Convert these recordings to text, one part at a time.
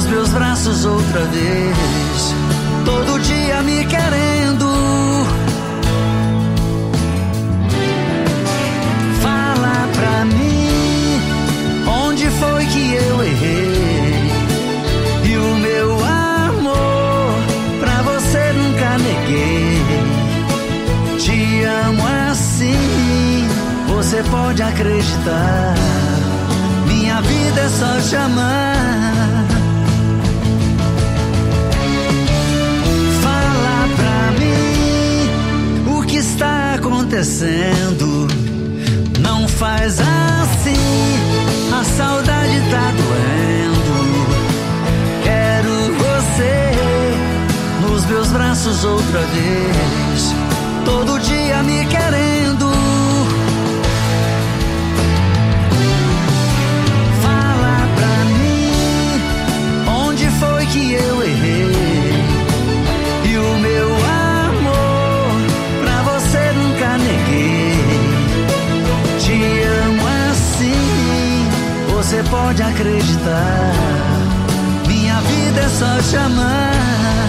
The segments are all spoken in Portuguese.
nos meus braços outra vez, todo dia me querendo. Fala pra mim, onde foi que eu errei? E o meu amor pra você nunca neguei. Te amo assim, você pode acreditar. Minha vida é só te amar. Fala pra mim o que está acontecendo. Não faz assim, a saudade tá doendo. Quero você nos meus braços outra vez, todo dia me querendo. Fala pra mim, onde foi que eu errei? E o meu amor pra você nunca neguei. Te amo assim, você pode acreditar. Minha vida é só te amar.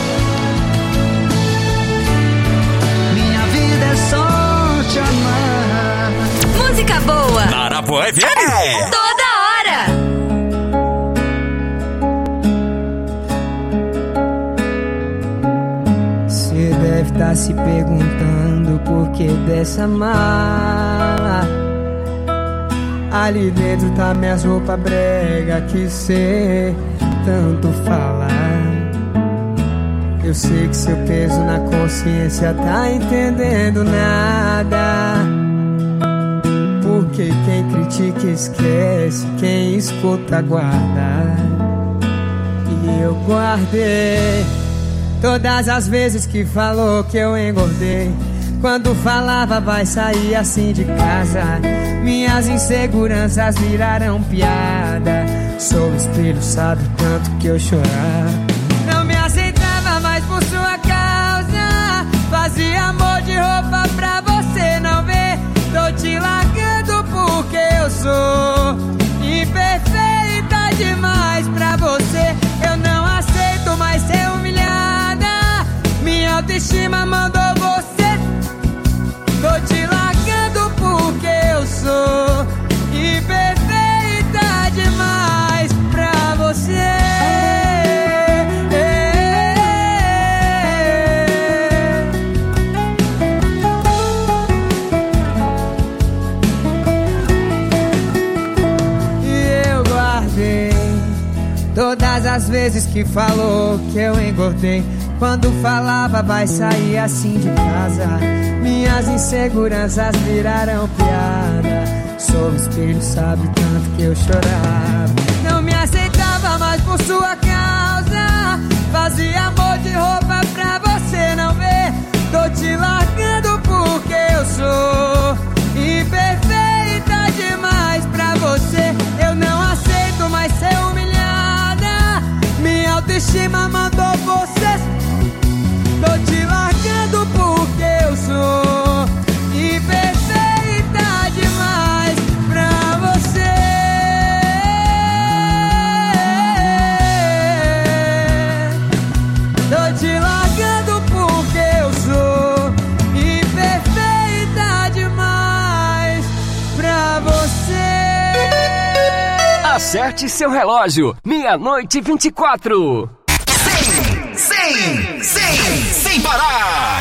Minha vida é só te amar. Música boa na Arapuã FM toda hora. Você deve estar se perguntando por que dessa mala. Ali dentro tá minhas roupas brega que cê tanto fala. Eu sei que seu peso na consciência tá entendendo nada. Porque quem critica esquece, quem escuta guarda. E eu guardei todas as vezes que falou que eu engordei. Quando falava vai sair assim de casa, minhas inseguranças viraram piada. Sou espelho, sabe o tanto que eu chorava. Não me aceitava mais por sua causa. Fazia amor de roupa pra você não ver. Tô te largando porque eu sou imperfeita demais pra você. Eu não aceito mais ser humilhada. Minha autoestima mandou você. Tô te largando porque eu sou imperfeita demais pra você. E eu guardei todas as vezes que falou que eu engordei. Quando falava vai sair assim de casa, minhas inseguranças viraram piada. Sou espelho, sabe tanto que eu chorava. Não me aceitava mais por sua causa. Fazia amor de roupa pra você não ver. Tô te largando porque eu sou imperfeita demais pra você. Eu não aceito mais ser humilhada. Minha autoestima mandou você. Tô te largando porque eu sou imperfeita demais pra você. Tô te largando porque eu sou imperfeita demais pra você. Acerte seu relógio, 00:24. Sem parar.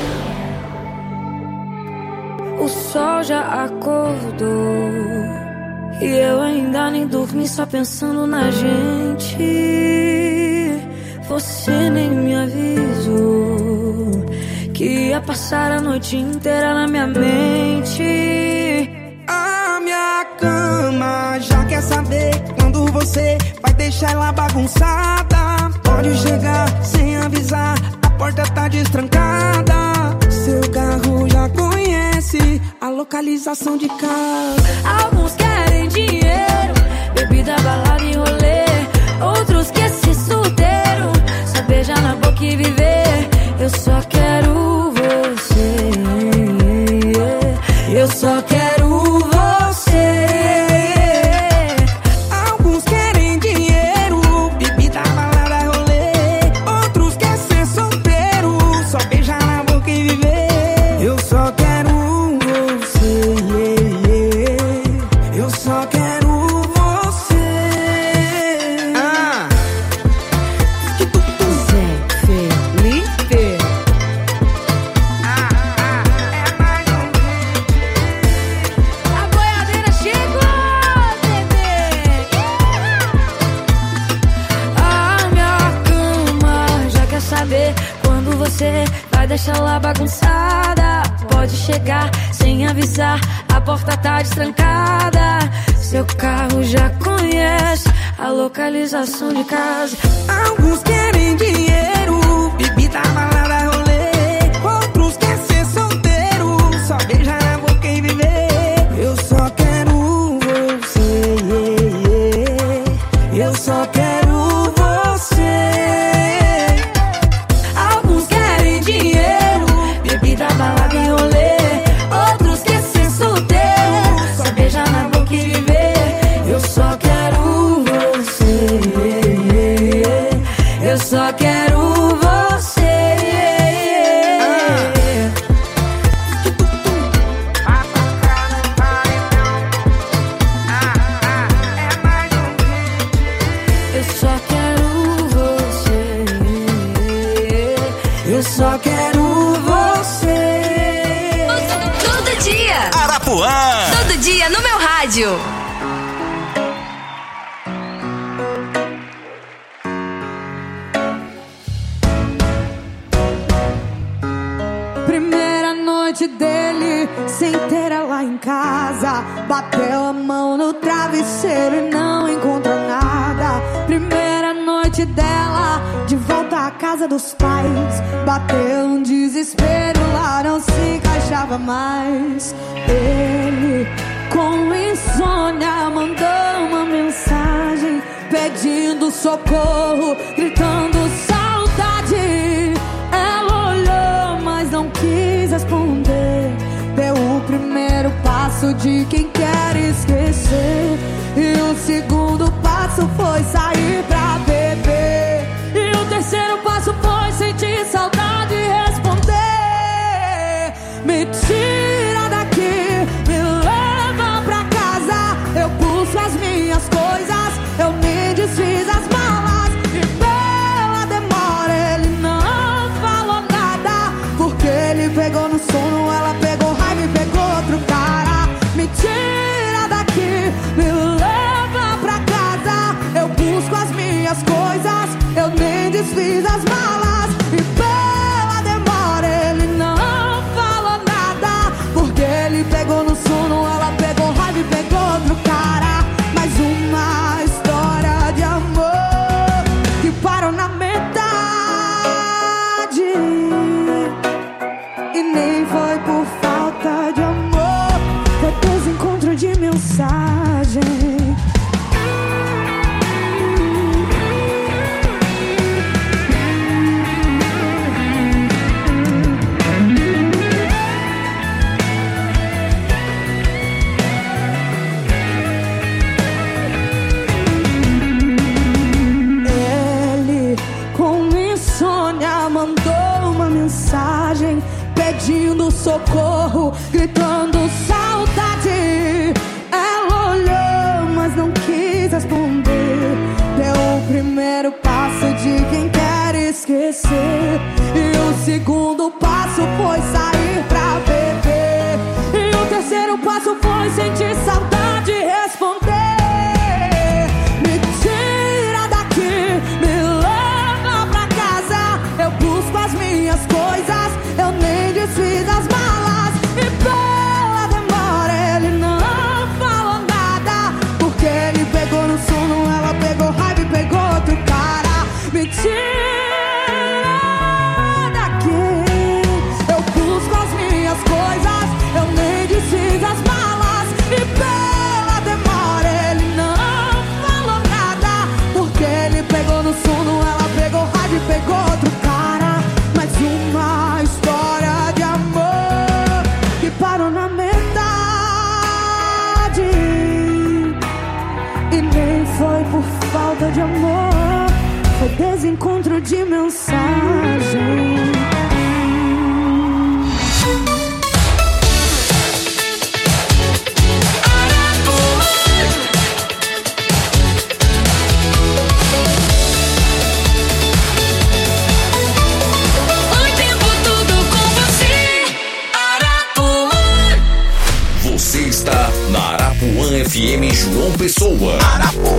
O sol já acordou e eu ainda nem dormi, só pensando na gente. Você nem me avisou que ia passar a noite inteira na minha mente. A minha cama já quer saber quando você vai deixar ela bagunçada. Pode chegar sem avisar, a porta tá destrancada. Seu carro já conhece a localização de casa. Alguns querem dinheiro, bebida, balada e rolê. Outros querem ser solteiro, só beijar na boca e viver. Eu só quero você. Eu só quero você. Alguns querem dinheiro, bebida, você vai deixar lá bagunçada. Pode chegar sem avisar, a porta tá destrancada. Seu carro já conhece a localização de casa. Alguns querem dinheiro, bebida, balada, rolê. Outros querem ser solteiro, só beijar na boca e viver. Eu só quero você, eu só quero você. Alguns querem dinheiro, bebida, balada e rolê. Outros querem ser solteiro, só beijar na boca e viver. Eu só quero você, eu só quero você. Eu só quero você, eu só quero você. Todo dia. Arapuã. Todo dia no meu rádio. Primeira noite dele, sem ter ela em casa. Bateu a mão no travesseiro e não encontrou nada. Primeira noite dela, de volta à casa dos pais. Bateu um desespero, lá não se encaixava mais. Ele, com insônia, mandou uma mensagem pedindo socorro, gritando saudade. Ela olhou, mas não quis responder. Deu o primeiro passo de quem quer esquecer, e o segundo passo foi sair pra beber, e o terceiro passo foi sentir saudade e responder: me tira daqui, me leva pra casa. Eu busco as minhas coisas, eu nem desfiz as malas. E pela demora ele não falou nada, porque ele pegou no sono, ela pegou raiva e pegou outro cara. Me tira daqui, me leva pra casa. Eu busco as minhas coisas, eu nem desfiz as malas. E pela demora ele não falou nada, porque ele pegou no sono, ela pegou raiva e pegou outro cara. Mais uma história de amor que parou na metade, e nem foi por falta de amor, foi desencontro de mensagem. Ele, com insônia, mandou uma mensagem pedindo socorro, gritando saudade. Ela olhou, mas não quis responder. Deu o primeiro passo de quem quer esquecer, e o segundo passo foi sair pra beber, e o terceiro passo foi sentir saudade e responder: me tira daqui, me leva pra casa. Eu busco as minhas coisas, eu nem desfiz as malas. E pela demora ele não falou nada, porque ele pegou no sono, ela pegou raiva e pegou outro cara. Me tira daqui, eu busco as minhas coisas, eu nem desfiz as malas. E pela demora ele não falou nada, porque ele pegou no sono, ela pegou raiva e pegou outro cara. Mais uma história de amor que parou na metade, e nem foi por falta de amor, foi desencontro de mensagem. O tempo todo com você. Arapuã. Você está na Arapuã FM João Pessoa.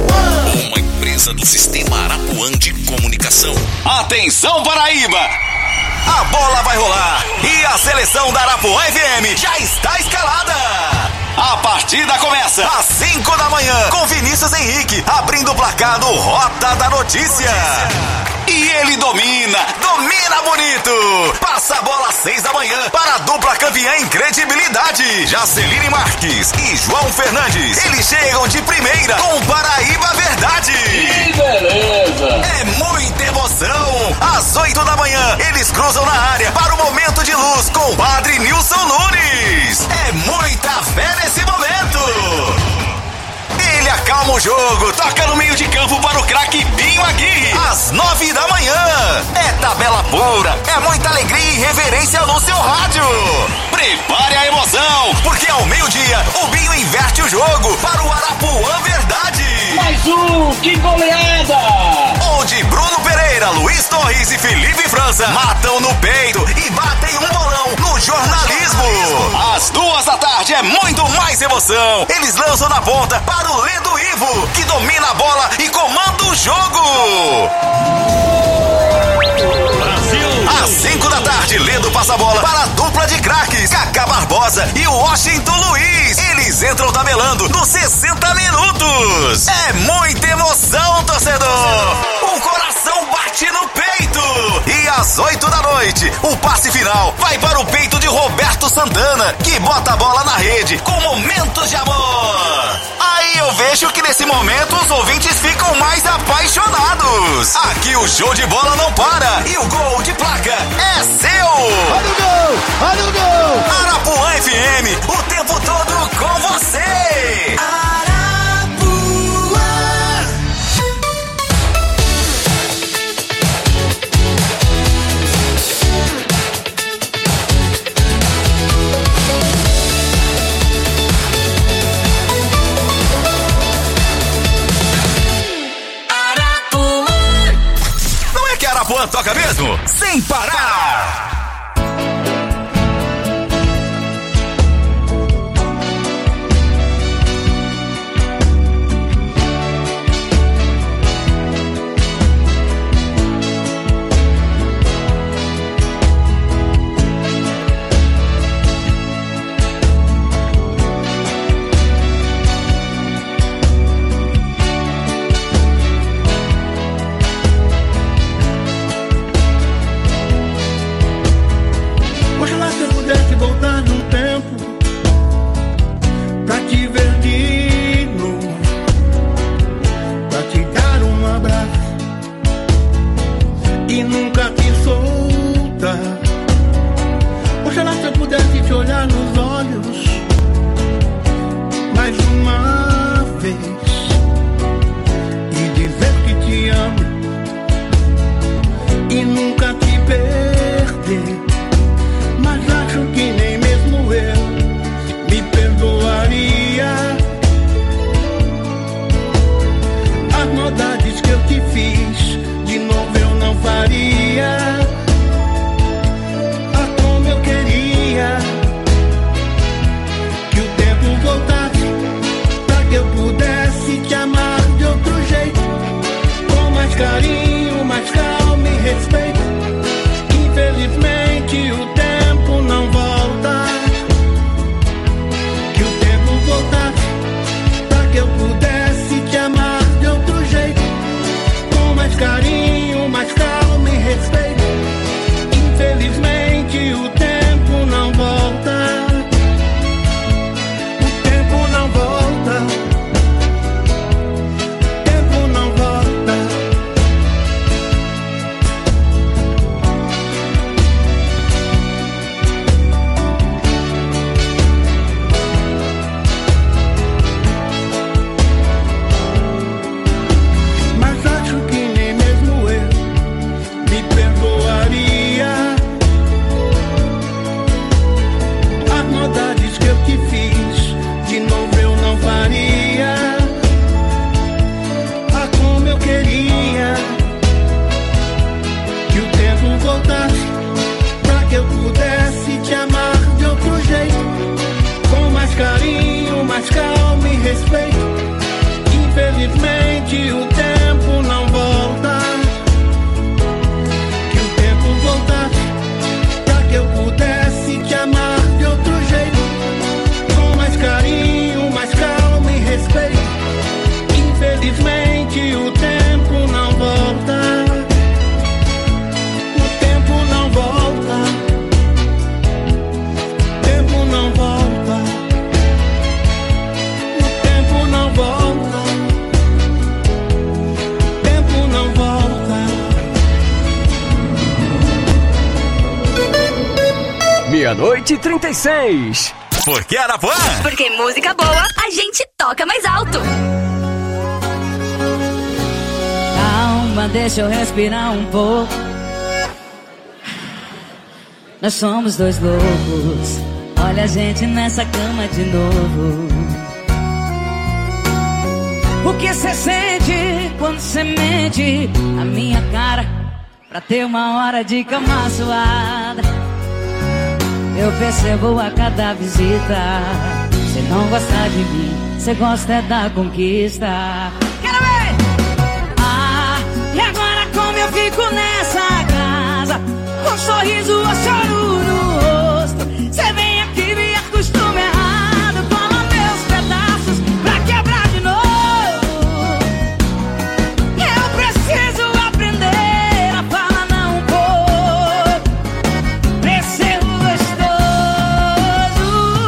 Arapuã. Uma empresa do Sistema Arapuã de Comunicação. Atenção, Paraíba! A bola vai rolar e a seleção da Arapuã FM já está escalada. A partida começa às 5 da manhã com Vinícius Henrique abrindo o placar do Rota da Notícia. E ele domina bonito. Passa a bola às 6 da manhã para a dupla campeã em credibilidade, Jaceline Marques e João Fernandes. Eles chegam de primeira com Paraíba Verdade. Que beleza! É muita emoção. Às 8 da manhã, eles cruzam na área para o momento de luz com o Padre Nilson Nunes. É muita fé nesse momento. Ele acalma o jogo, toca no meio de campo para o craque Binho Aguirre. Às 9 da manhã, é tabela pura, é muita alegria e reverência no seu rádio. Prepare a emoção, porque ao meio-dia, o Binho inverte o jogo para o Arapuã Verdade. Mais um, que goleada! Onde Bruno Pereira, Luiz Torres e Felipe França matam no peito e batem um bolão no jornalismo. Às 2 da tarde é muito mais emoção. Eles lançam na ponta para o Ledo Ivo, que domina a bola e comanda o jogo. Às 5 da tarde, Ledo passa a bola para a dupla de craques, Cacá Barbosa e o Washington Luiz. Eles entram tabelando nos 60 minutos. É muita emoção, torcedor. O coração bate no peito. E às 8 da noite, o passe final vai para o peito de Roberto Santana, que bota a bola na rede com momentos de amor. Aí eu vejo que nesse momento os ouvintes ficam mais apaixonados. Aqui o show de bola não para e o gol de placa é seu. Olha o gol! Olha o gol! Arapuã FM, o tempo todo com você. Arapuã toca mesmo? Sem parar! Meia-noite e 36. Por que Arapuã? Porque música boa a gente toca mais alto. Calma, deixa eu respirar um pouco. Nós somos dois loucos. Olha a gente nessa cama de novo. O que cê sente quando cê mente a minha cara pra ter uma hora de cama suada? Eu percebo a cada visita. Cê não gosta de mim, cê gosta é da conquista. Quero ver! Ah, e agora como eu fico nessa casa, com um sorriso ou choro no rosto? Cê vem aqui, me acostuma errado, cola meus pedaços pra quebrar de novo. Eu preciso aprender a falar não um pouco, pra esse erro gostoso.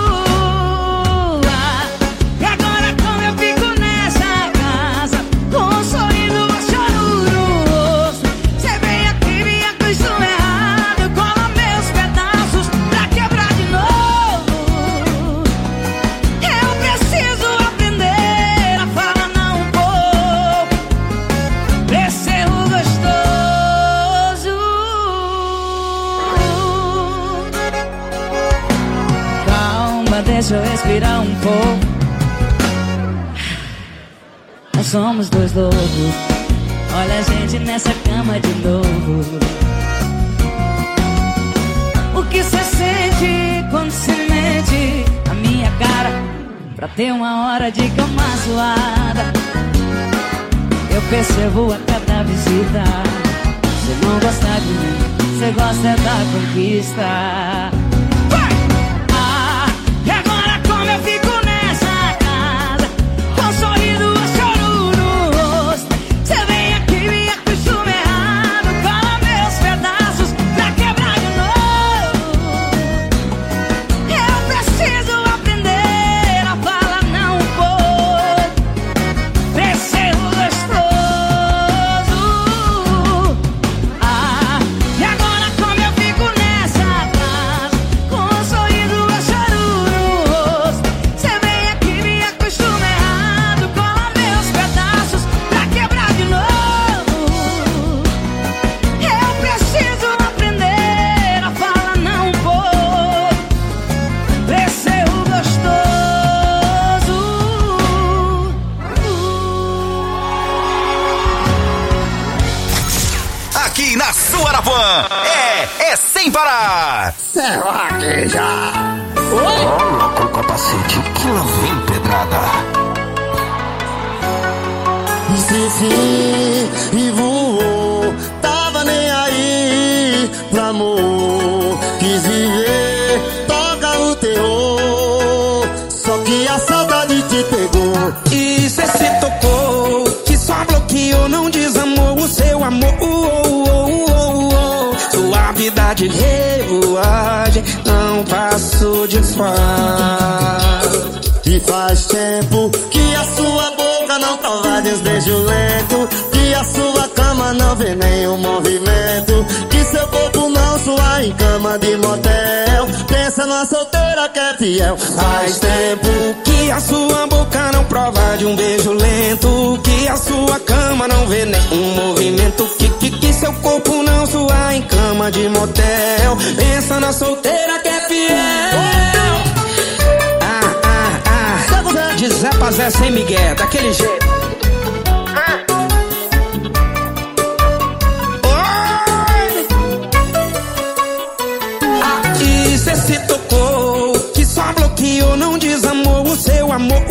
Ah, e agora como eu fico nessa casa, com um sorriso ou choro no rosto? Cê vem aqui, me acostuma errado, cola meus pedaços pra quebrar de novo. Eu preciso aprender a falar não um pouco, pra esse erro gostoso. Calma, deixa eu respirar um pouco. Nós somos dois loucos. Olha a gente nessa cama de novo. O que cê sente quando cê mente a minha cara pra ter uma hora de cama suada? Eu percebo a cada visita. Cê não gosta de mim, cê gosta é da conquista. Vai! Ah, e agora como eu fico nessa casa, com um sorriso ou choro no rosto? Cê vem aqui, me acostuma errado, cola meus pedaços pra quebrar de novo. Eu preciso aprender a falar não um pouco, pra esse erro gostoso. Ah, e agora como eu fico nessa casa, com um sorriso ou choro no rosto? Cê vem aqui, me acostuma errado, cola meus pedaços pra quebrar de novo. Eu preciso aprender a falar não um pouco, pra esse erro gostoso. Aqui na sua Arapuã é sem parar. Será que já? Coloca o capacete que lá vem pedrada. Esqueci e voou, tava nem aí pro amor. Quis viver, toca o terror, só que a saudade te pegou. E cê se tocou, que só bloqueou, não desamou o seu amor. Suavidade, revoagem, não passou de fase. E faz tempo que a sua boca não prova desbeijo lento, que a sua cama não vê nenhum movimento, que seu corpo não sua em cama de motel. Pensa numa solteira que é fiel. Faz tempo que a sua boca não prova de um beijo lento, que a sua cama não vê nenhum movimento, que seu corpo não sua em cama de motel. Pensa na solteira que é fiel. De Zé pra Zé sem migué, daquele jeito. E cê se tocou, que só bloqueou, não desamou o seu amor.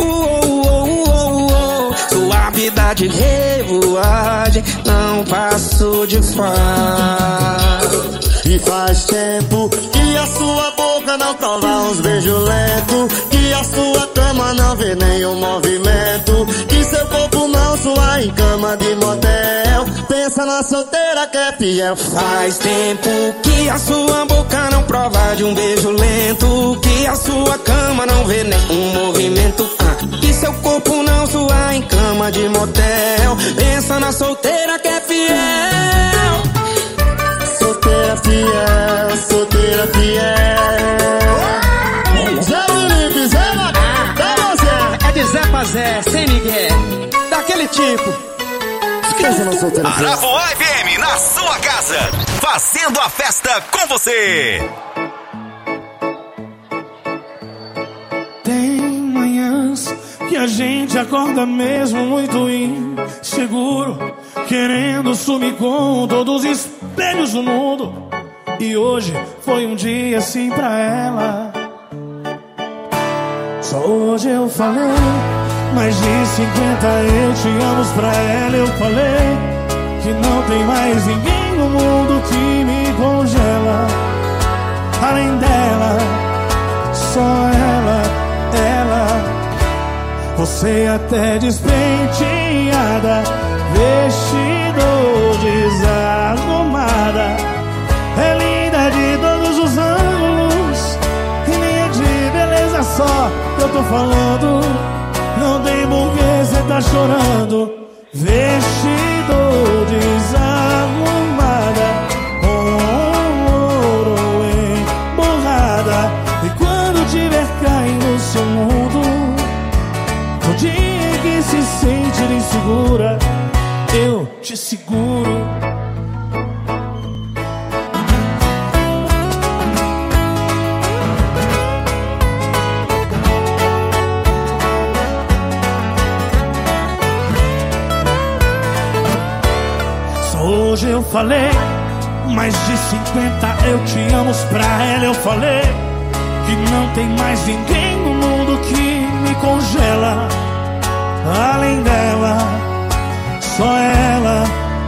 Suavidade, revoagem, não passou de fase. E faz tempo que a sua boca não prova uns beijos lentos, que a sua cama não vê nenhum movimento, que seu corpo não sua em cama de motel. Pensa na solteira que é fiel. Faz tempo que a sua boca não prova de um beijo lento, que a sua cama não vê nenhum movimento, que seu corpo não sua em cama de motel. Pensa na solteira que é fiel. Solteira fiel, solteira fiel. tipo. Esqueça no solteiro. Arapuã FM na sua casa, fazendo a festa com você. Tem manhãs que a gente acorda mesmo muito inseguro, querendo sumir com todos os espelhos do mundo. E hoje foi um dia assim pra ela. Só hoje eu falei mais de 50 eu te amo pra ela. Eu falei que não tem mais ninguém no mundo que me congela. Além dela, só ela. Você até despenteada, vestido desarrumada, é linda de todos os ângulos, e nem é de beleza só que eu tô falando. Não tem por que cê tá chorando. Vestido desarrumada, com ouro emborrada, e quando tiver caindo no seu mundo, no dia em que se sente insegura, eu te seguro. Só hoje eu falei mais de 50 eu te amo pra ela. Eu falei que não tem mais ninguém no mundo que me congela. Além dela, só ela.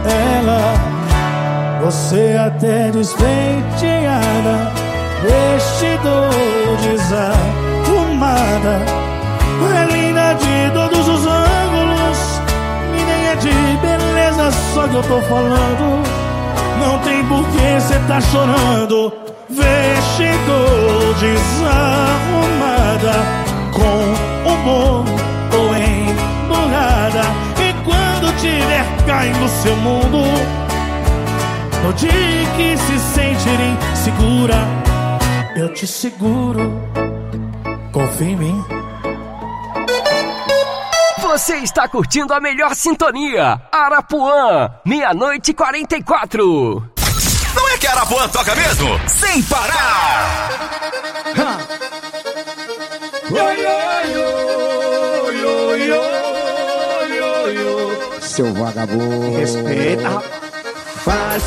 Você até despenteada, vestido desarrumada, é linda de todos os ângulos, e nem é de beleza só que eu tô falando. Não tem por que cê tá chorando. Vestido desarrumada, com humor ou emburrada, e quando tiver caindo no seu mundo, no dia que se sentir insegura, eu te seguro. Confia em mim. Você está curtindo a melhor sintonia, Arapuã, 00:44. Não é que Arapuã toca mesmo? Sem parar! Seu vagabundo, respeita. Faz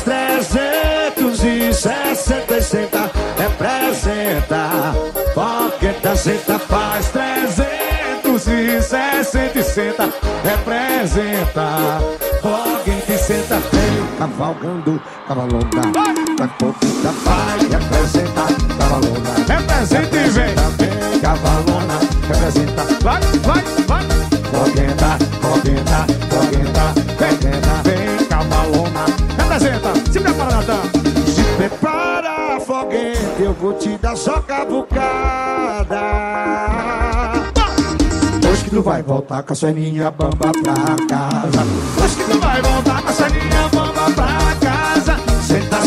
360, representa. Fogueta, senta, faz 360, representa. Fogueta, senta, veio cavalgando, cavalona. Pra pouquinho vai, representa, cavalona. Representa e vem, cavalona, representa. Vai. Fogueta, vem, cavalona. Representa, se prepara, Natan. Se prepara, foguete, eu vou te dar só cavucada. Hoje que tu vai voltar com a Soninha bamba pra casa. Hoje que tu vai voltar com a Soninha bamba pra casa. Senta,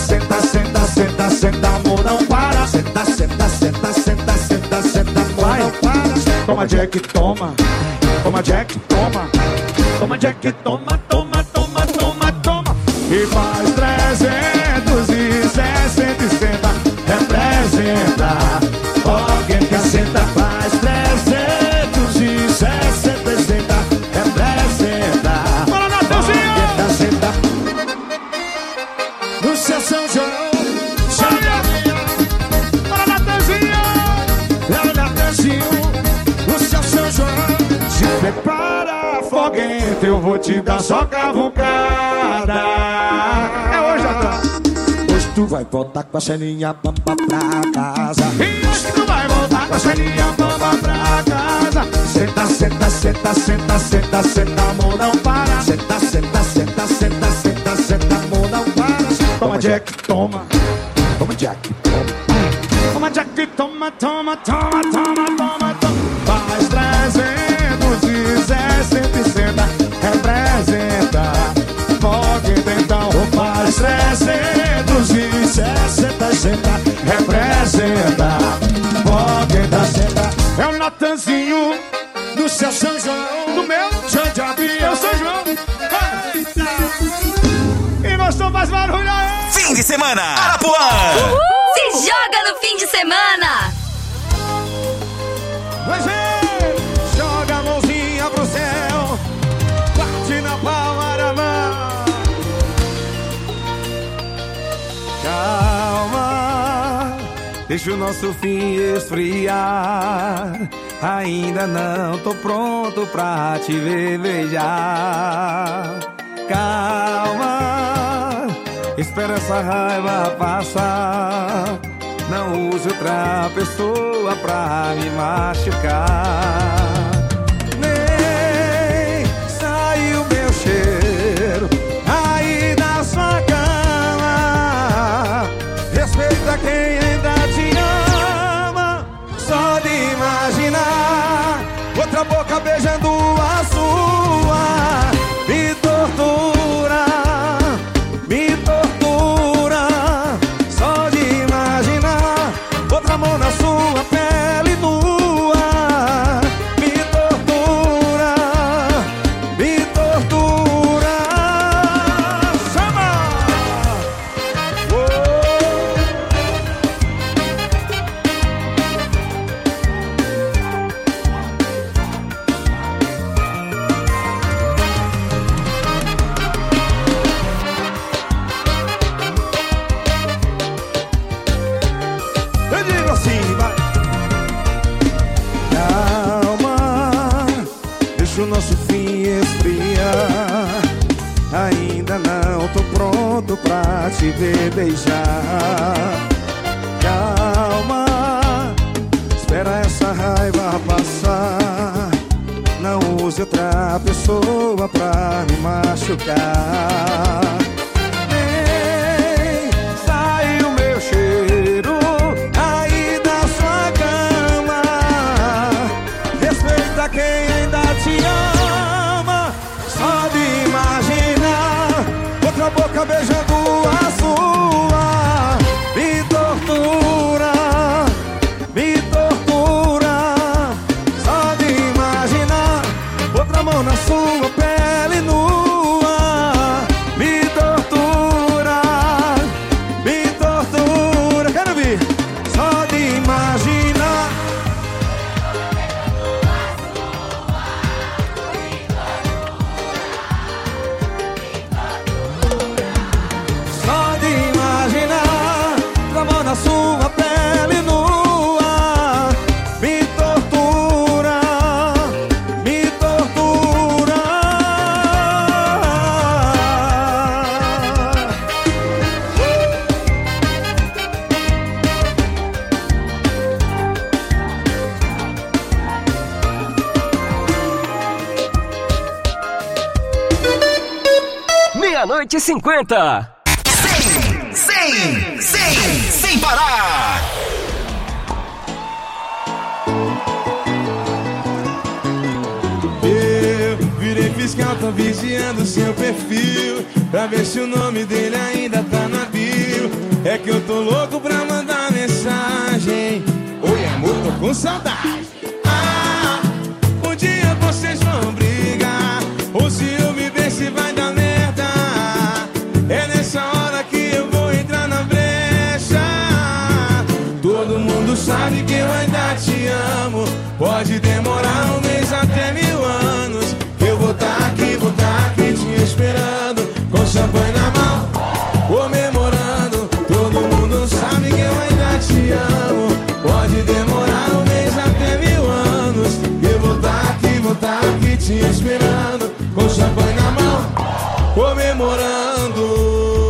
amor, não para. Senta, amor, não para. Toma, Jack, toma. Toma, Jack, toma. Toma, Jack, toma. E faz 360, representa. Alguém que assenta, faz 360, representa. Bora, Natanzinho! Alguém que assenta no seu São João. Bora, Natanzinho! No seu São João. Se prepara, foguete, eu vou te dar só cavucada. É hoje, Natan. Hoje tu vai voltar com a Xeninha bamba pra casa. E hoje tu vai voltar com a Xeninha bamba pra casa. Senta, amor, não para. Senta, amor, não para. Toma, Jack, toma. Toma, Jack, toma. Toma, Jack, toma. Faz 360, representa. Foguete, então. Faz 360, representa. Foguete, senta. É o Natanzinho do seu São João. do meu Xande Avião. Eu sou gostou, faz barulho aí. Fim de semana, Arapuã. Se joga no fim de semana. Vai ver, joga a mãozinha pro céu, bate na palma da mão. Calma, deixa o nosso fim esfriar. Ainda não tô pronto pra te ver beijar. Calma, espera essa raiva passar. Não use outra pessoa pra me machucar. Nem saiu meu cheiro aí da sua cama. Respeita quem ainda te ama. Só de imaginar outra boca beijando a sua me tortura, me tortura. Só de imaginar outra mão na sua pele nua me tortura, me tortura. Chama! Eu digo assim, vai. Calma, deixa o nosso fim esfriar. Ainda não tô pronto pra te ver beijar. Calma, espera essa raiva passar. Não use outra pessoa pra me machucar. Nem saiu meu cheiro aí da sua cama. Respeita quem ainda te ama. Só de imaginar outra boca beijando a sua me tortura, me tortura. Só de imaginar outra mão na sua pele nua me tortura, me tortura. Quero ver. Só de imaginar. Só de imaginar outra mão na sua pele nua me tortura, me tortura. Meia-noite e 50. Sem parar. Eu virei fiscal, tô vigiando seu perfil pra ver se o nome dele ainda tá na bio. É que eu tô louco pra mandar mensagem. Oi amor, tô com saudade. Ah, um dia vocês vão brigar, ou se eu me ver se vai dar merda. É nessa hora que eu vou entrar na brecha. Todo mundo sabe que eu ainda te amo. Pode demorar um mês até 1000 anos. Eu vou tá aqui te esperando, com champanhe na mão, comemorando. Todo mundo sabe que eu ainda te amo. Pode demorar um mês até 1000 anos. Eu vou tá aqui te esperando, com champanhe na mão, comemorando.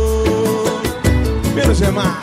Pelo Gemar.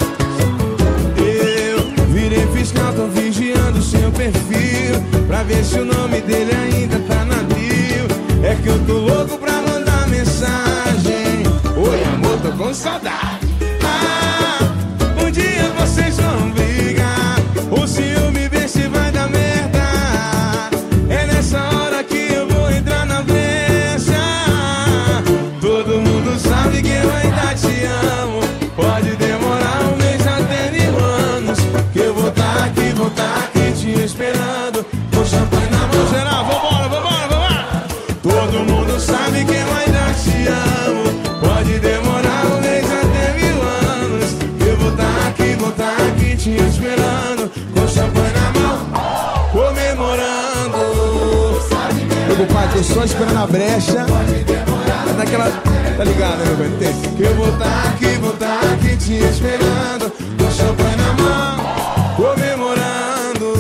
Eu virei fiscal, tô vigiando seu perfil pra ver se o nome dele ainda tá na bio. É que eu tô louco pra mandar mensagem. Oi amor, tô com saudade. Ah, um dia vocês vão brigar, ou se eu me ver se vai dar merda. É nessa hora que eu vou entrar na brecha. Todo mundo sabe que eu ainda te amo. Pode demorar um mês até 1000 anos. Que eu vou tá aqui te esperando, com champanhe na mão. Geral, vambora. Todo mundo sabe que eu ainda te amo. Pode demorar um mês só esperando a brecha. É daquela, tá ligado, né, meu velho? Que eu vou tá aqui te esperando, com champanhe na mão, comemorando.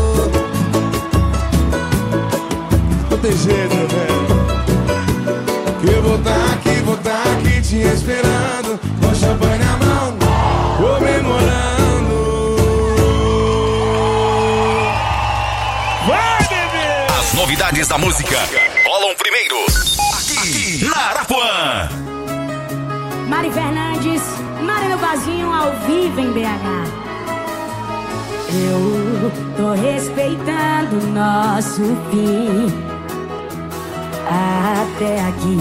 Não tem jeito, meu velho. Que eu vou tá aqui te esperando, com champanhe na mão, comemorando. Vai, bebê! As novidades da música rolam primeiro aqui na Arapuã. Mari Fernandes, Mari no Vazinho, ao vivo em BH. Eu tô respeitando o nosso fim até aqui,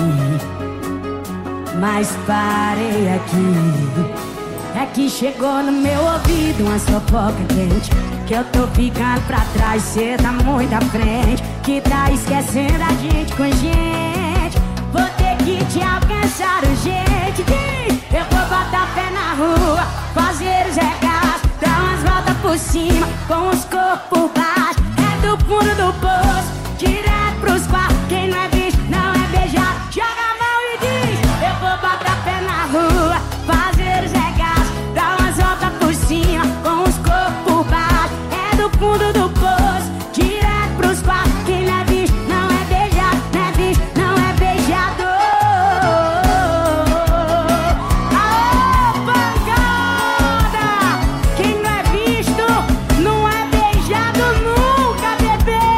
mas parei aqui. É que chegou no meu ouvido uma fofoca quente, que eu tô ficando pra trás, cê tá muito à frente, que tá esquecendo a gente com gente. Vou ter que te alcançar urgente. Eu vou botar pé na rua, fazer os regaços, dar umas voltas por cima, com os corpos por baixo. É do fundo do poço, direto pros quartos. Quem não é visto, não é beijado. Joga a mão e diz: eu vou botar pé na rua, fazer os regaços, dar umas voltas por cima, com os corpos por baixo. É do fundo do poço, direto pros quartos. Quem não é visto, não é beijado. Não é visto, não é beijado. Aô, pancada! Quem não é visto, não é beijado nunca, bebê.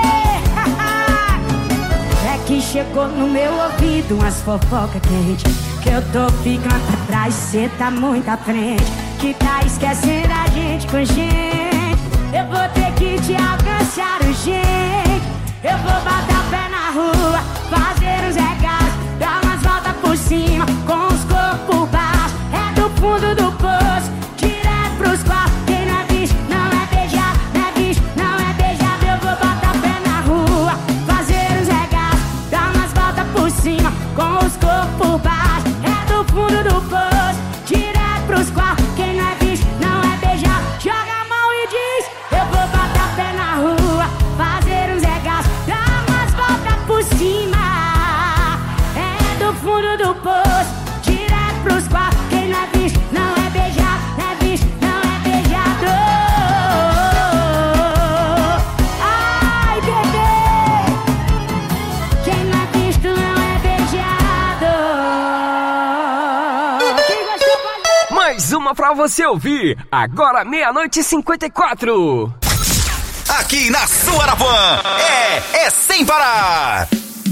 É que chegou no meu ouvido umas fofocas quentes, que eu tô ficando pra trás, cê tá muito à frente, que tá esquecendo a gente com gente. Eu vou ter que te alcançar urgente. Eu vou botar o pé na rua, fazer uns regaços, dar umas voltas por cima, com os corpos por baixo. É do fundo do poço, direto pros quartos. Quem não é visto, não é beijado. Não é visto, não é beijado. Eu vou botar o pé na rua, fazer uns regaços, dar umas voltas por cima, com os corpos por baixo. É do fundo do poço, direto pros quartos. Quem não é visto, não é beijado. Joga a mão e diz: eu vou botar o pé na rua, fazer uns regaços, dar umas voltas por cima. É do fundo do poço, direto pros quartos. Quem não é visto, não é beijado. Não é visto, não é beijado. Ai, bebê, quem não é visto, não é beijado. Quem gostou, pode... Mais uma pra você ouvir, agora 00:54. Aqui na sua Arapuã é sem parar.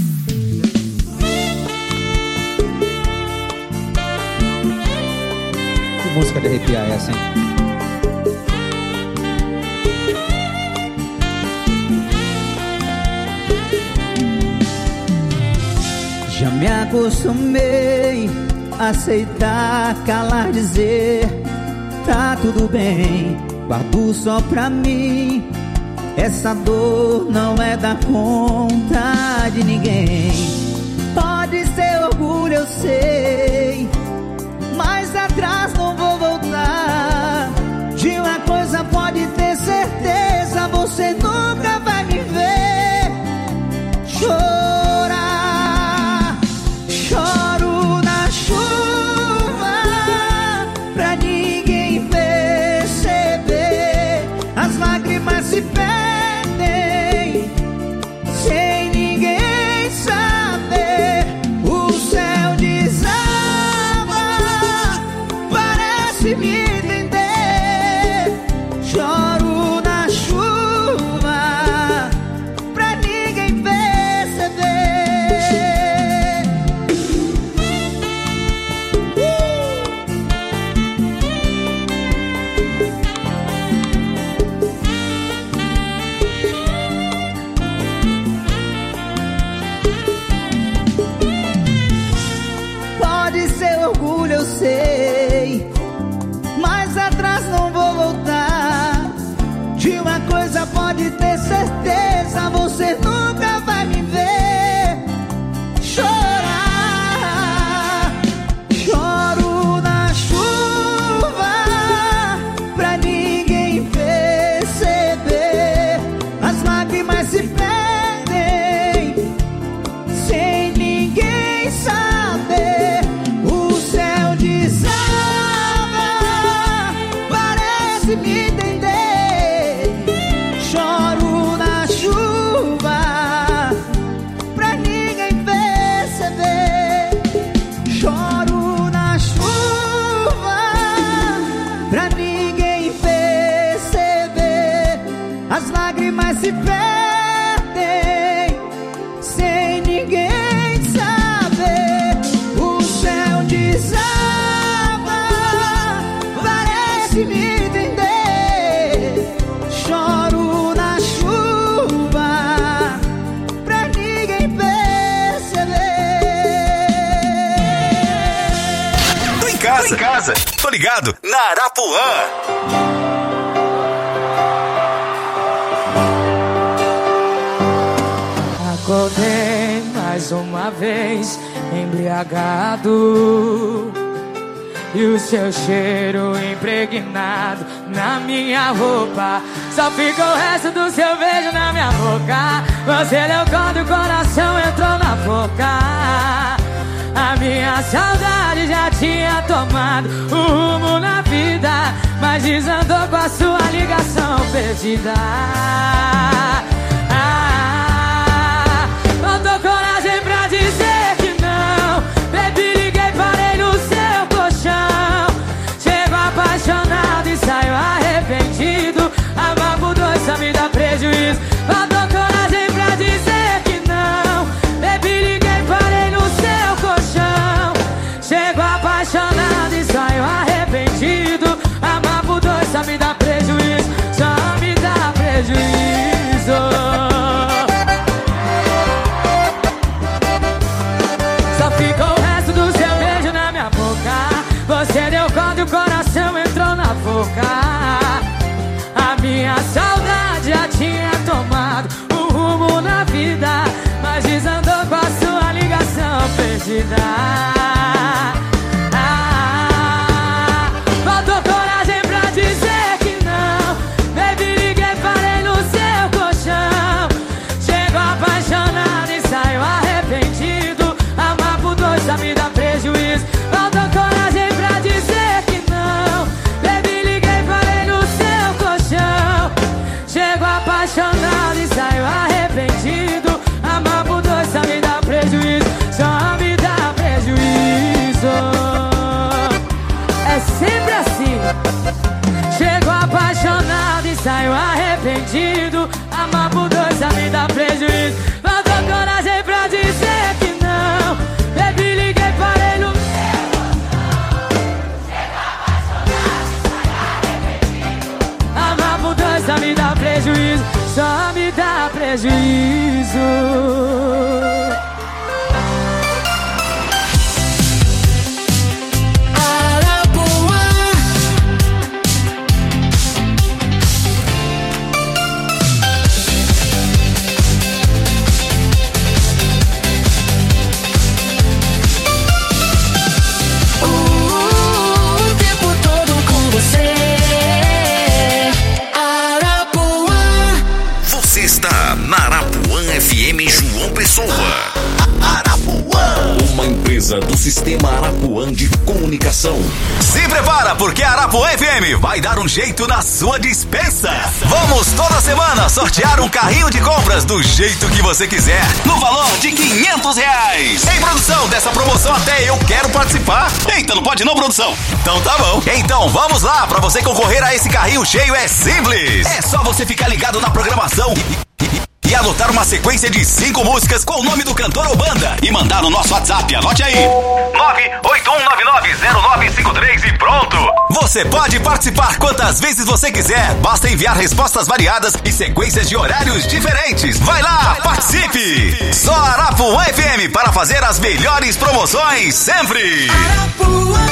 Que música de arrepiar é essa, hein? Já me acostumei a aceitar, calar, dizer tá tudo bem, guardo só pra mim. Essa dor não é da conta de ninguém. Pode ser orgulho, eu sei, mas atrás não vou voltar. De uma coisa pode ter certeza, você nunca vai me ver chorar. Choro na chuva pra ninguém perceber. As lágrimas se perdem sem ninguém saber. O céu desaba, parece me entender. Choro na chuva pra ninguém perceber. Pode ser orgulho, eu sei, casa. Tô ligado na Arapuã. Acordei mais uma vez embriagado e o seu cheiro impregnado na minha roupa. Só fica o resto do seu beijo na minha boca. Você deu conta e o coração entrou na boca. A minha saudade já tinha tomado o rumo na vida, mas desandou com a sua ligação perdida. Faltou coragem pra dizer que não. Baby, liguei, parei no seu colchão. Chego apaixonado e saio arrependido. Amar por dois só me dá prejuízo. Faltou coragem pra dizer que não. Baby, liguei, parei no seu colchão. Chego apaixonado e saio arrependido. Amar por dois só me dá prejuízo. Só me dá prejuízo. Ficou o resto do seu beijo na minha boca. Você deu conta e o coração entrou na boca. A minha saudade já tinha tomado o rumo na vida, mas desandou com a sua ligação perdida. Faltou coragem pra dizer que não. Baby, liguei, parei no seu colchão. Chego apaixonado e saio arrependido. Só me dá prejuízo. Faltou coragem pra dizer que não. Baby, liguei, parei no seu colchão. Chego apaixonado e saio arrependido. Amar por dois só me dá prejuízo. Só me dá prejuízo. É sempre assim. Chego apaixonado e saio arrependido. Amar por dois só me dá prejuízo. Faltou coragem pra dizer que não. Baby, liguei, parei no seu colchão. Amar por dois só me dá prejuízo. Só me dá prejuízo. FM João Pessoa. Arapuã. Uma empresa do Sistema Arapuã de Comunicação. Se prepara, porque a Arapuã FM vai dar um jeito na sua dispensa. Vamos toda semana sortear um carrinho de compras do jeito que você quiser, no valor de R$500. Em produção dessa promoção até eu quero participar. Eita, não pode não, produção? Então tá bom. Então vamos lá, pra você concorrer a esse carrinho cheio é simples. É só você ficar ligado na programação e anotar uma sequência de 5 músicas com o nome do cantor ou banda e mandar no nosso WhatsApp. Anote aí: 981990953 e pronto! Você pode participar quantas vezes você quiser. Basta enviar respostas variadas e sequências de horários diferentes. Vai lá, participe! Só Arapuã FM para fazer as melhores promoções sempre! Arapuã.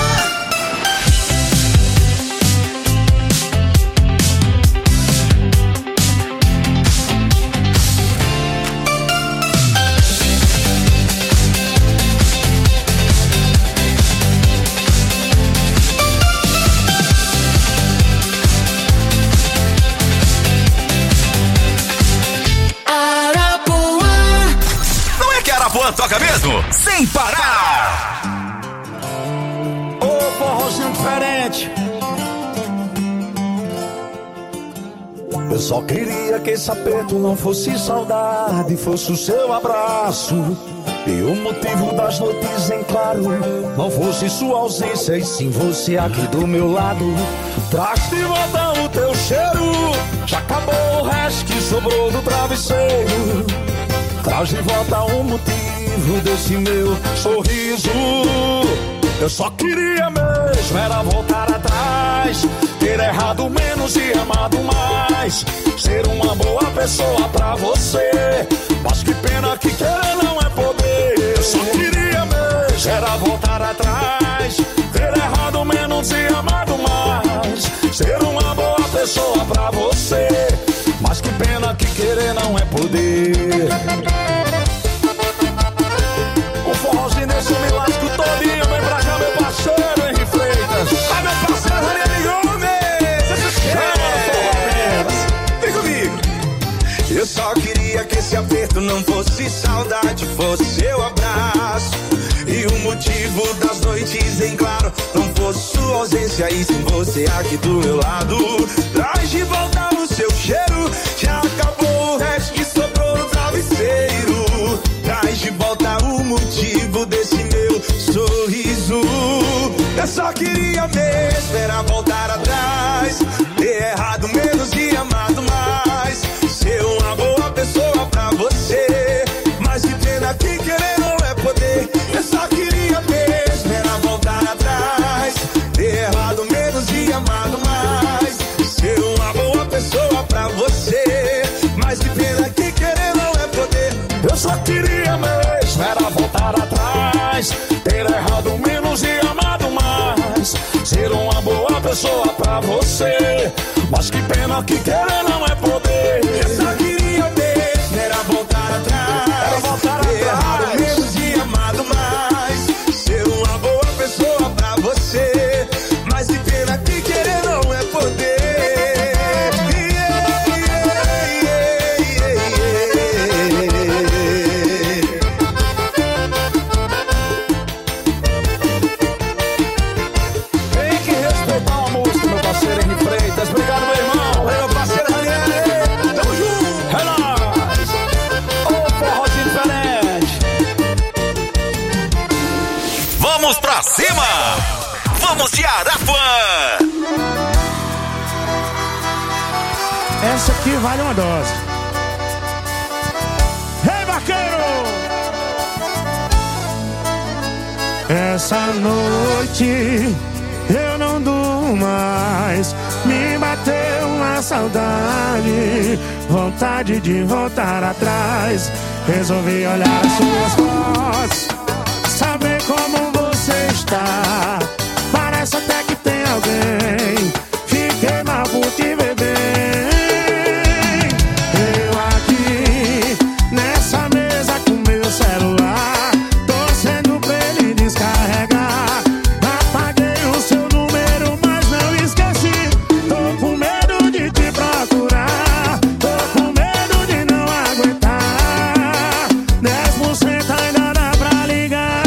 Arapuã toca mesmo, sem parar. Ô, forrozinho diferente. Eu só queria que esse aperto não fosse saudade, fosse o seu abraço. E o motivo das noites em claro não fosse sua ausência, e sim você aqui do meu lado. Traz de volta o teu cheiro, já acabou o resto que sobrou do travesseiro. Traz de volta o motivo desse meu sorriso. Eu só queria mesmo era voltar atrás, ter errado menos e amado mais, ser uma boa pessoa pra você. Mas que pena que querer não é poder. Eu só queria mesmo era voltar atrás, ter errado pra você. Mas que pena que querer não é poder. O forrozinho desse eu me lasco todinho. Vem pra cá, meu parceiro Henri Freitas. Vai, meu parceiro Ranieri Gomes. Vem comigo. Eu só queria que esse aperto não fosse saudade, fosse seu abraço. E o motivo das noites em claro não fosse sua ausência, e sem você aqui do meu lado. Traz de volta o seu cheiro, já acabou o resto que sobrou no travesseiro. Traz de volta o motivo desse meu sorriso. Eu só queria mesmo era voltar atrás, ter errado menos e amado mais, ser uma boa pessoa pra você. Mas que pena que querer não é poder. Eu só queria mesmo era voltar atrás, ter errado menos e amado mais, ser uma boa pessoa pra você. Mas que pena que querer não é poder. Eu só queria mesmo era voltar atrás, ter errado menos e amado mais, ser uma boa pessoa pra você. Mas que pena que querer não é poder. Eu só queria mesmo era voltar atrás, ter errado menos e amado mais, ser uma boa pessoa pra você. Mas que pena que querer não é poder. Tem que respeitar a música, meu parceiro Henri Freitas. Obrigado, meu irmão. Meu parceiro Ranieri. Tamo junto. É nóis. Ô, forrozinho diferente. Vamos pra cima! Vamos de Arapuã! Essa aqui vale uma dose. Ei, vaqueiro! Essa noite eu não durmo mais. Me bateu uma saudade, vontade de voltar atrás. Resolvi olhar as suas fotos, saber como você está. Parece até que tem alguém. Fiquei mal por te ver bem. Eu aqui nessa mesa com meu celular, torcendo pra ele descarregar. Apaguei o seu número, mas não esqueci. Tô com medo de te procurar, tô com medo de não aguentar. 10% ainda dá pra ligar.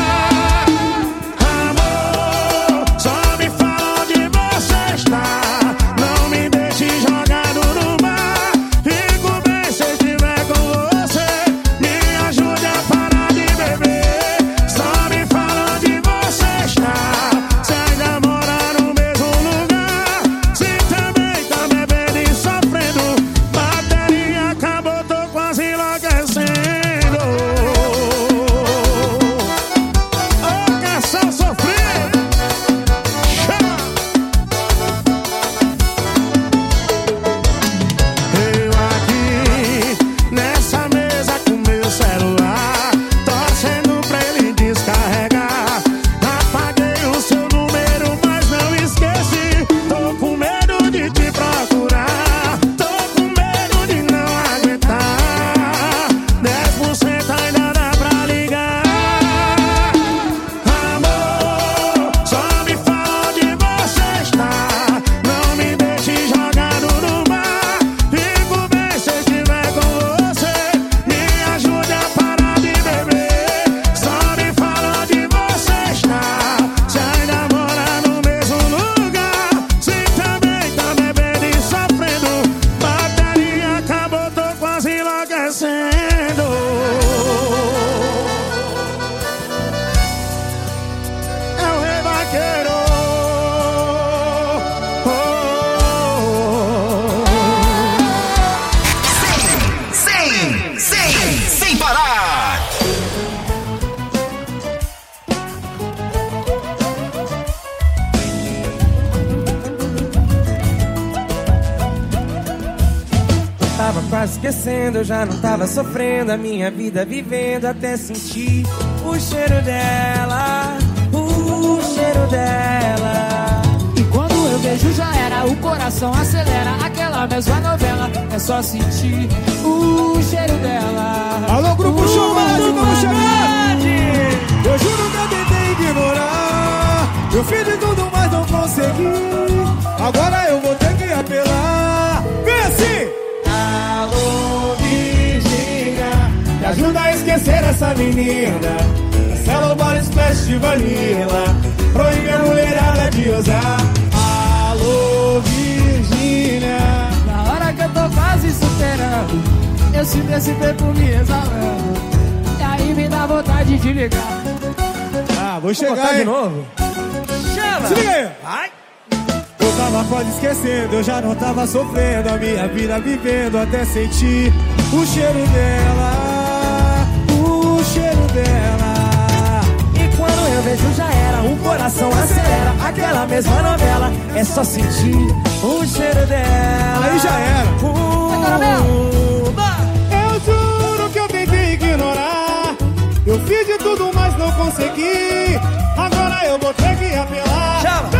Amor, só me fala onde você está. Não me deixe jogado no mar. Fico bem se eu estiver com você. Me ajude a parar de beber. Só me fala onde você está. Se ainda mora no mesmo lugar, se também tá bebendo e sofrendo. Bateria acabou, tô quase enlouquecendo. Ô, canção sofrida. Chama! Eu aqui nessa mesa com meu celular, torcendo pra ele descarregar. Apaguei o seu número, mas não esqueci. Tô com medo de te procurar, tô com medo de não aguentar. 10% ainda dá pra ligar. Amor, só me fala onde você está. Não me deixe jogado no mar. Fico bem se eu estiver com você. Me ajude a parar de beber. Só me fala onde você está. Se ainda mora no mesmo lugar, se também tá bebendo e sofrendo. Bateria acabou, tô quase enlouquecendo. É o Rei Vaqueiro. Sem parar! Tava quase esquecendo, eu já não tava sofrendo. A minha vida vivendo até sentir o cheiro dela, o cheiro dela. E quando eu vejo já era, o coração acelera. Aquela aquela mesma novela. É só sentir o cheiro dela. Alô, Grupo Chocolate, vamos chegar! Eu juro que eu tentei ignorar. Eu fiz de tudo, mas não consegui. Agora eu vou ter que apelar. Vem assim! Alô, Virgínia, me ajuda a esquecer essa menina. Cancela o Body Splash de Vanilla. Proíbe a mulherada de usar. Alô, Virgínia, na hora que eu tô quase superando, eu sinto esse perfume exalando. E aí me dá vontade de ligar. Vou chegar de novo. Chama! Se liga aí! Vai! Eu tava quase esquecendo, eu já não tava sofrendo a minha vida vivendo até sentir o cheiro dela, o cheiro dela. E quando eu vejo já era, o coração acelera. Aquela mesma novela, é só sentir o cheiro dela. Aí já era. Eu juro que eu tentei ignorar. Eu fiz de tudo, mas não consegui. Agora eu vou ter que apelar. Chama!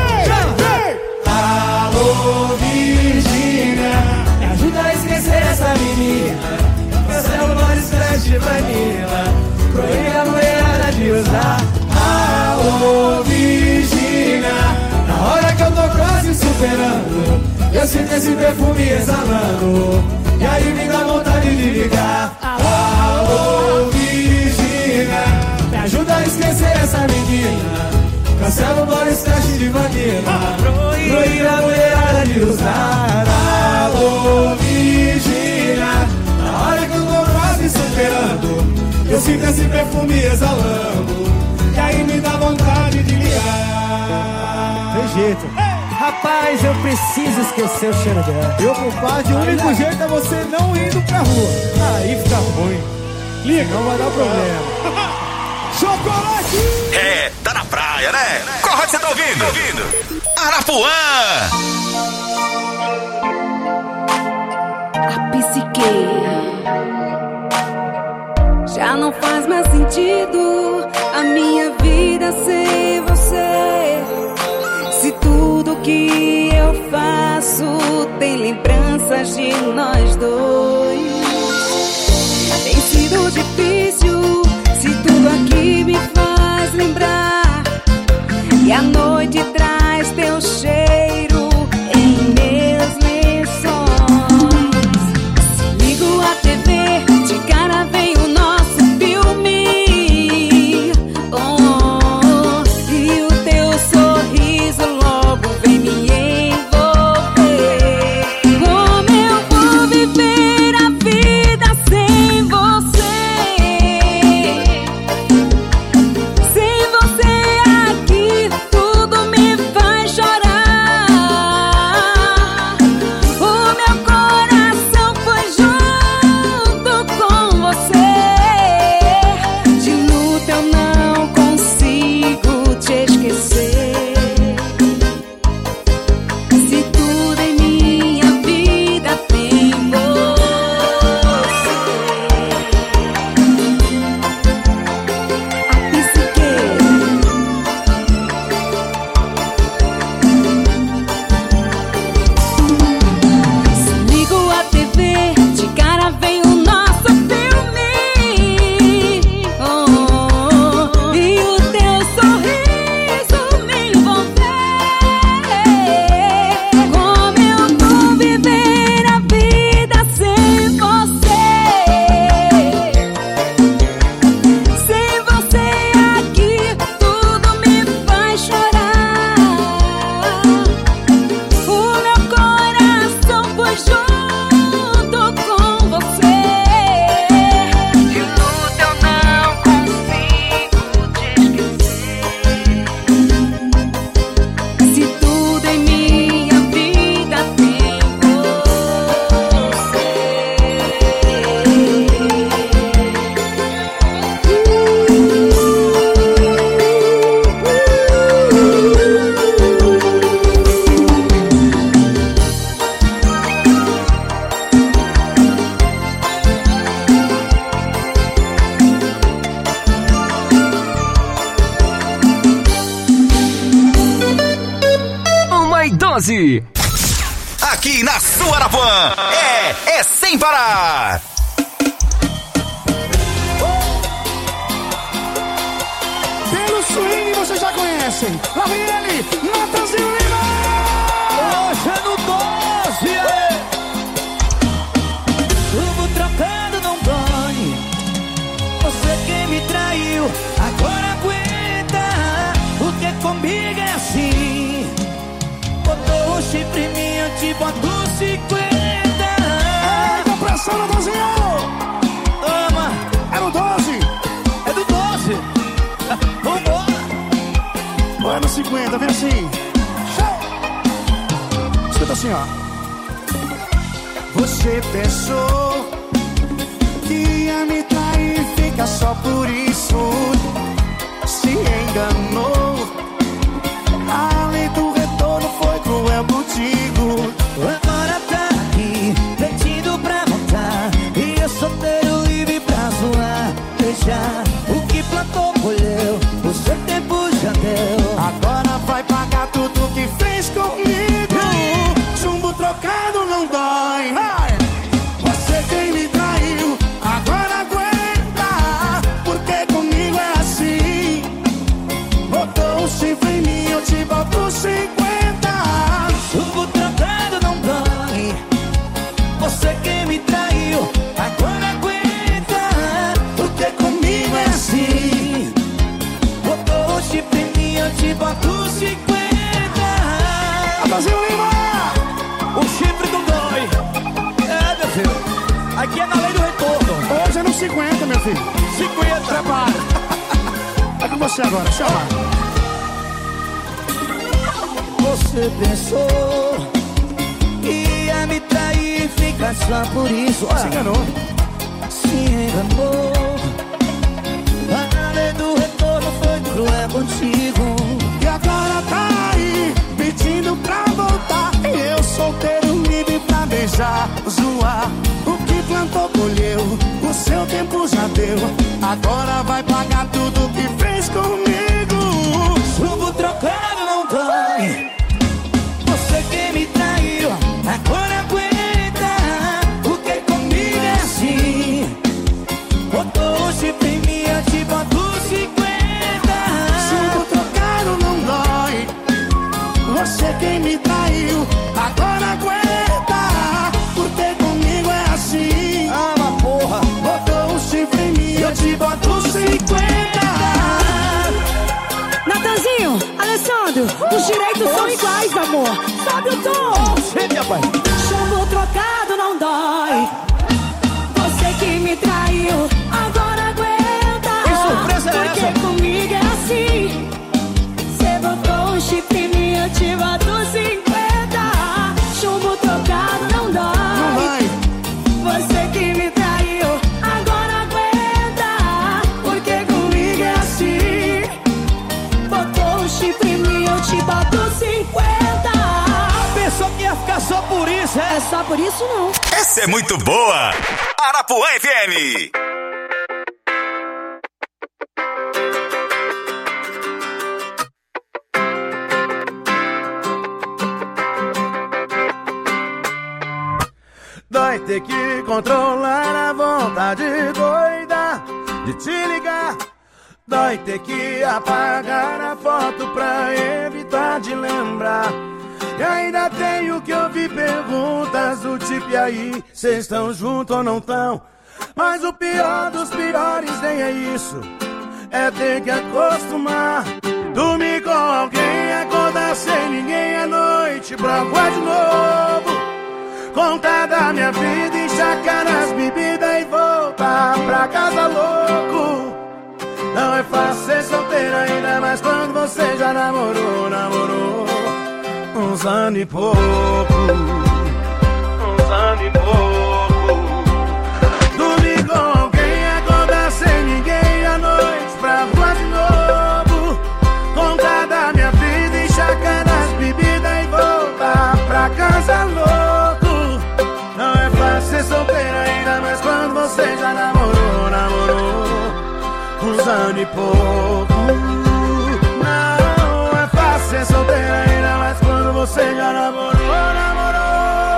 Alô, Virgínia, me ajuda a esquecer essa menina. Cancela o Body Splash de Vanilla. Proíbe a mulherada de usar. Alô, Virgínia, na hora que eu tô quase superando, eu sinto esse perfume exalando. E aí me dá vontade de ligar. Alô, Virgínia, me ajuda a esquecer essa menina. Cancela o Body Splash de Vanilla. Proíbe a mulherada de usar. Alô, Virgínia, na hora que eu tô quase superando, eu sinto esse perfume exalando. E aí me dá vontade de ligar. Tem jeito. Rapaz, eu preciso esquecer o cheiro dela. Meu compadre, o único jeito é você não indo pra rua. Aí fica ruim. Liga, não vai dar problema. Chocolate! Tá na praia, né? Qual rádio você tá ouvindo? Arapuã! A psique já não faz mais sentido a minha vida sem você. Se tudo que eu faço tem lembranças de nós dois. Tem sido difícil, se tudo aqui me faz lembrar. E a noite traz teu cheiro em meus lençóis. Se ligo a TV, de cara vem o nosso filme. Oh, e o teu sorriso logo vem me envolver. Como eu vou viver a vida sem você? Sem você aqui, tudo me faz chorar. O meu coração foi junto com você. De luta eu não consigo te esquecer. Se tudo em minha vida tem você. A psique se ligo a TV, de cara vem o nosso filme. Oh, e o teu sorriso me envolver. Como eu vou viver a vida sem você? Sem você aqui, tudo me faz chorar. O meu coração foi junto com você. De luta eu não consigo te esquecer. Se tudo em minha vida tem Uma e 12. aqui na sua Arapuã. É sem parar. Pelo swing vocês já conhecem. Lá vem ele, Natanzinho Lima. Hoje é no 12. Tudo trocado não dói. Você quem me traiu, agora aguenta. Porque comigo é assim. Botou um chifre em mim, eu te boto 50. Eita, pressão, Natanzinho. Toma. É no 12. É do 12. Vambora. Ou é no 50, vem assim. Show. Escuta assim, ó. Você pensou que ia me trair, fica só por isso. Se enganou. A lei do retorno foi cruel contigo. Agora tá aqui, pedindo pra voltar. E eu solteiro livre pra zoar. Deixar o que plantou, colheu. O seu tempo já deu. Agora vai pagar tudo que fez comigo. Chumbo trocado não dói. Você quem me traiu, agora aguenta. Porque comigo é assim. Botou um chifre em mim, eu te boto 50. Chumbo trocado não dói. Você quem me traiu, agora aguenta. Porque comigo é assim. Botou um chifre em mim, eu te boto 50. Brasil Lima! O chifre não dói. É, meu filho. Aqui é na lei do retorno. Hoje é no 50, meu filho. 50. Prepara. É com você agora, chama. Você pensou que ia me trair, fica só por isso. Se enganou. Se enganou. A lei do retorno foi cruel contigo. E agora tá aí, pedindo pra voltar. E eu solteiro livre pra beijar, zoar. O que plantou, colheu. O seu tempo já deu. Agora vai pagar tudo que fez comigo. Chumbo trocado não dói. Você que me traiu, agora aguenta. Porque comigo é assim. Botou um chifre em mim, eu te boto 50. Chumbo trocado não dói. Você quem me traiu, agora aguenta. Porque comigo é assim. Ama, porra. Botou um chifre em mim, eu te boto 50. Natanzinho, Alessandro, os direitos são iguais, amor. Sobe o tom. Sente, rapaz. Chumbo trocado não dói. Você que me traiu, agora aguenta. Que surpresa é porque essa? Comigo é assim. Você botou um chifre em mim, eu te boto 50. Chumbo trocado não dói. Não vai. Você que me traiu, agora aguenta. Porque comigo é assim. Botou um chifre em mim, eu te boto 50. Pensou que ia ficar só por isso, é? É só por isso não. Essa é muito boa. Arapuã FM. Dói ter que controlar a vontade doida de te ligar. Dói ter que apagar a foto pra evitar de lembrar. E ainda tenho que ouvir perguntas do tipo: e aí, cês estão juntos ou não tão? Mas o pior dos piores nem é isso, é ter que acostumar. Dormir com alguém, acordar sem ninguém à noite, procurar de novo. Contar da minha vida, enxacar nas bebidas e voltar pra casa louco. Não é fácil ser solteiro ainda, mas quando você já namorou uns anos e pouco. Uns anos e pouco. Dormir com alguém, acordar sem ninguém à noite pra voar de novo. Contar da minha vida, enxacar nas bebidas e voltar pra casa louco. Não é fácil ser solteiro ainda, mas quando você já namorou uns anos e pouco. Não é fácil ser solteiro ainda, mas quando você já namorou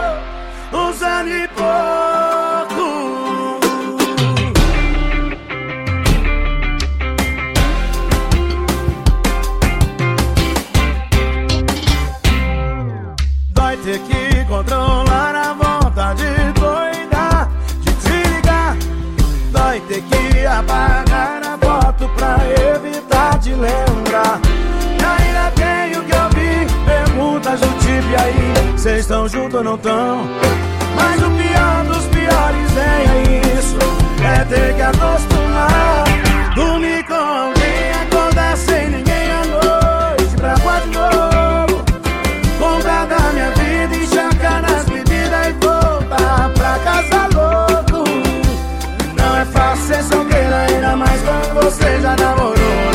ter que controlar a vontade doida de te ligar. Dói ter que apagar a foto pra evitar de lembrar. E ainda tenho que ouvir perguntas do tipo: e aí, cês estão juntos ou não tão? Mas o pior dos piores é isso, é ter que acostumar. Dormir com alguém, acordar sem ninguém à noite pra quase novo. Contar da minha vida, encharcar nas bebidas e voltar pra casa louco. Não é fácil ser solteira, ainda mais quando você já namorou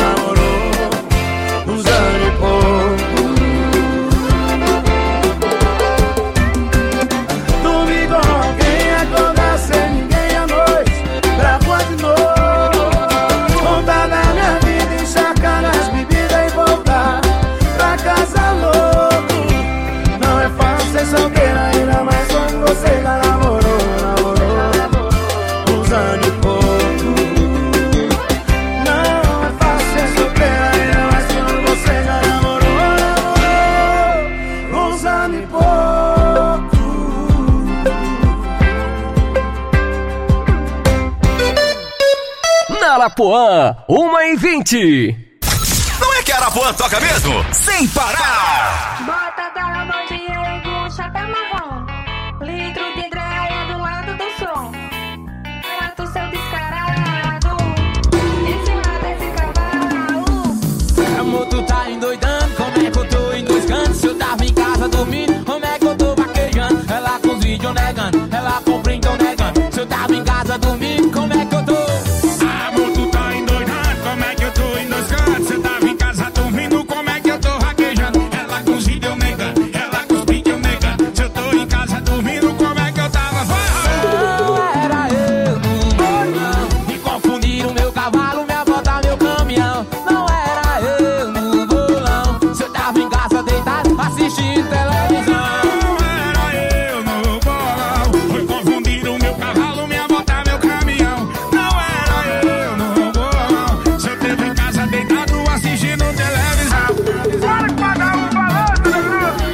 uns anos e pouco. Dormir com alguém, acordar sem ninguém à noite pra quase novo. Contar da minha vida, encharcar nas bebidas e voltar pra casa louco. Não é fácil ser solteira, ainda mais quando você já namorou uns anos e pouco. Não é fácil ser solteira, ainda mais quando você já namorou uns anos e pouco. Na Arapuã, 1h20. Não é que a Arapuã toca mesmo? Sem parar! Bota da noite e com chapéu marrom. Litro de dreia do lado do som. Mato seu descarado. Em cima desse cavalo. Amor, tu tá endoidando. Como é que eu tô endoiscando? Se eu tava em casa dormindo, como é que eu tô vaquejando? Ela com os vídeos negando.